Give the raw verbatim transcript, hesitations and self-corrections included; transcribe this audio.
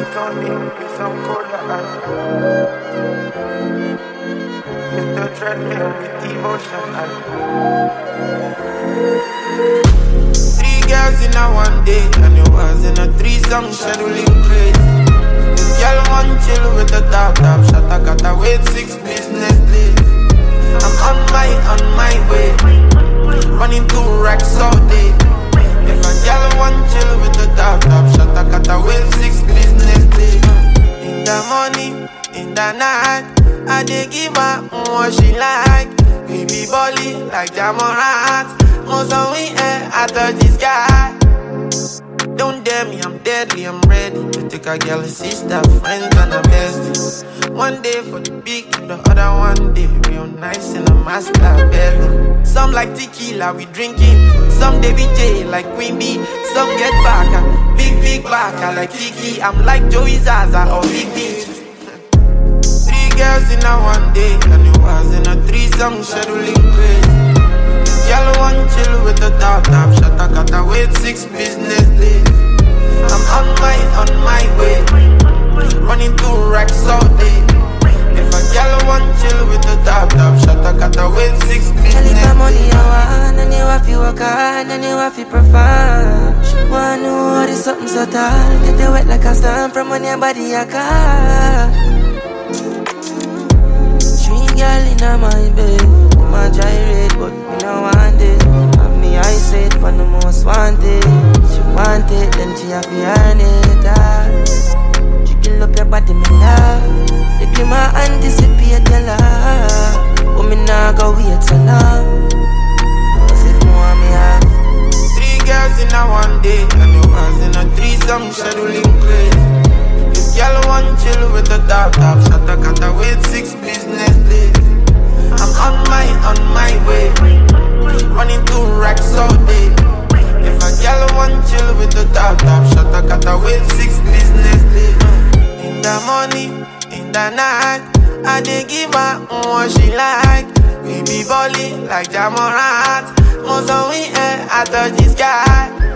it on me with some cola. Hit the treadmill with devotion. Three girls in a one day, and it was in a threesome scheduling crazy. This girl want chill with the top top shot. I gotta wait six business days. I'm on my, on my way, running two racks all day. If a girl want chill with the top top shot, I gotta wait six business days. In the morning, in the night, I dey give her what she like. Baby Bolly like Jamorant. Most of we air, I touch the sky. Don't dare me, I'm deadly, I'm ready to take a girl, a sister, friends and a bestie. One day for the big, the other one day real nice in a master bedroom. Some like tequila, we drinking. Some Davy J like Queen Bee. Some get back, uh, big, big back, I like Kiki. I'm like Joey Zaza or Big B. Three girls in a one day, and it was in a threesome scheduling crazy. Girl want chill with the top top shot. I gotta wait six business days. I'm on my, on my way, running two racks all day. If a girl want chill with the top top shot, I gotta wait six business days. Tell if money you want, and you have to work hard, and you have to perform. She wanna know there's something so tall. Get it wet like a storm from on your body a car. Three girl in a my bed. My gyrate, but me no want it. And me I say it for the most wanted. She want it, then she have to earn it. Ah. Jiggle up your body, me love. You give my anticipate your love. But me nah go wait so long. Cause if more me have three girls in a one day, and it was in a threesome scheduling crazy. If girl want chill with the top top shot, I gotta wait six business days. I'm on my, on my way, running two racks all day. If a girl want chill with the top top shot, I gotta wait six business days. In the morning, in the night, I dey give her what she like. Baby Bolly like Jamorant. Most of we air, I touch the sky.